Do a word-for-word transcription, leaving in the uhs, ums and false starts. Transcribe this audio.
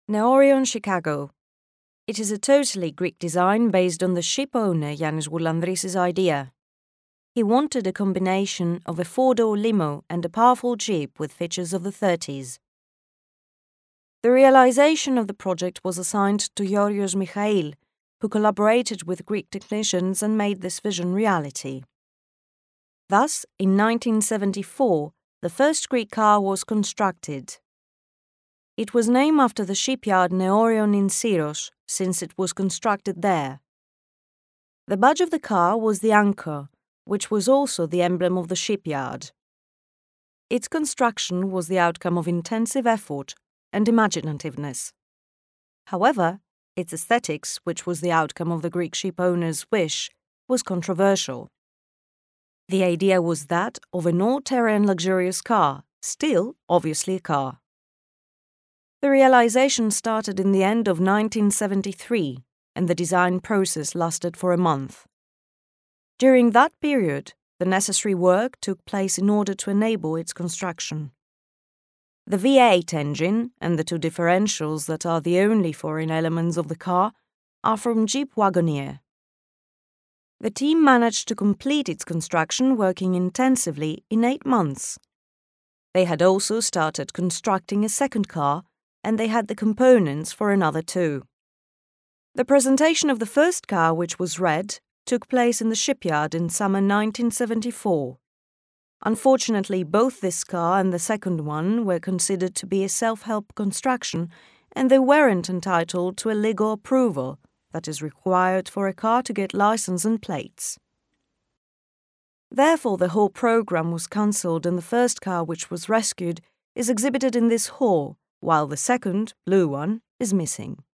Neorion Chicago. It is a totally Greek design based on the ship owner Yannis Goulandris' idea. He wanted a combination of a four-door limo and a powerful jeep with features of the thirties. The realization of the project was assigned to Yorios Michail, who collaborated with Greek technicians and made this vision reality. Thus, in nineteen seventy-four, the first Greek car was constructed. It was named after the shipyard Neorion in Syros, since it was constructed there. The badge of the car was the anchor, which was also the emblem of the shipyard. Its construction was the outcome of intensive effort and imaginativeness. However, its aesthetics, which was the outcome of the Greek ship owner's wish, was controversial. The idea was that of an all-terrain luxurious car, still obviously a car. The realization started in the end of nineteen seventy-three, and the design process lasted for a month. During that period, the necessary work took place in order to enable its construction. The V eight engine and the two differentials that are the only foreign elements of the car are from Jeep Wagoneer. The team managed to complete its construction working intensively in eight months. They had also started constructing a second car, and they had the components for another two. The presentation of the first car, which was red, took place in the shipyard in summer nineteen seventy-four. Unfortunately, both this car and the second one were considered to be a self-help construction, and they weren't entitled to a legal approval that is required for a car to get license and plates. Therefore, the whole program was cancelled, and the first car, which was rescued, is exhibited in this hall, while the second, blue one, is missing.